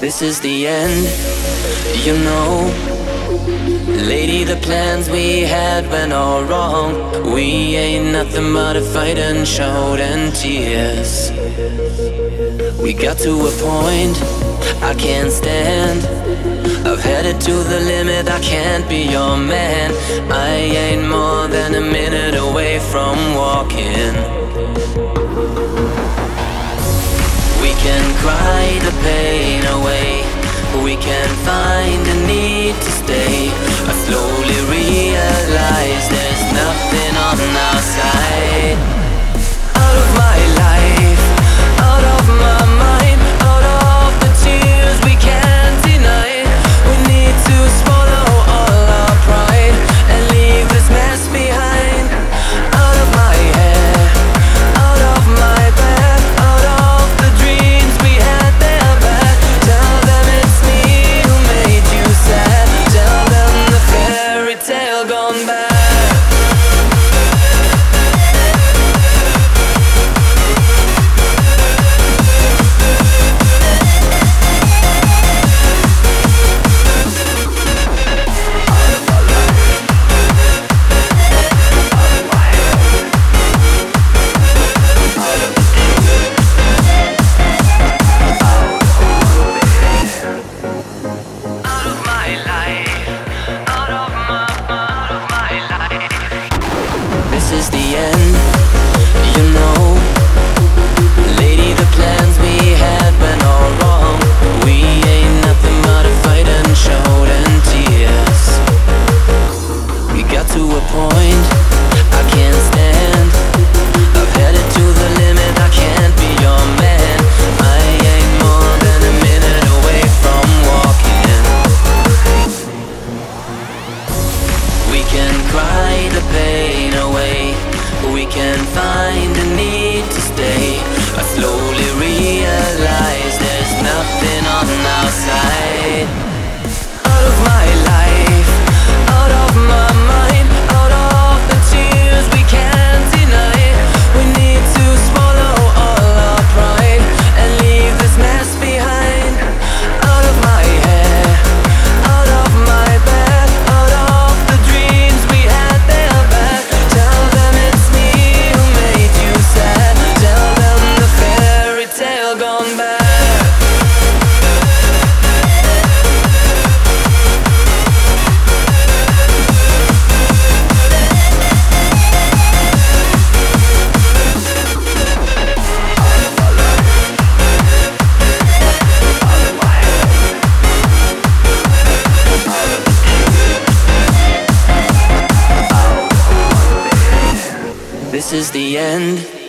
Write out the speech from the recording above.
This is the end, you know. Lady, the plans we had went all wrong. We ain't nothing but a fighting shout and tears. We got to a point I can't stand. I've headed to the limit, I can't be your man. I ain't more than a minute away from walking. We can cry the pain away, we can find a need to stay. I slowly realize there's nothing on our side. Out of my life, out of my mind, out of the tears we can't deny. We need to swallow all our pride and leave this mess behind. Out of my head, out of my bed, out of the dreams we had there back. Tell them it's me who made you sad. Tell them the fairy tale gone bad. This is the end, you know. Lady, the plans we had went all wrong. We ain't nothing but a fight and shout and tears. We got to a point I can't stand. I've headed to the limit, I can't be your man. I ain't more than a minute away from walking. We can cry the pain away, we can find a need to stay. I slowly realize there's nothing on our side. Out of my life, out of my mind, out of the tears we can't deny. We need to swallow all our pride and leave this mess behind. Out of my head, out of my bed, out of the dreams we had there back. Tell them it's me who made you sad. Tell them the fairy tale gone bad. This is the end.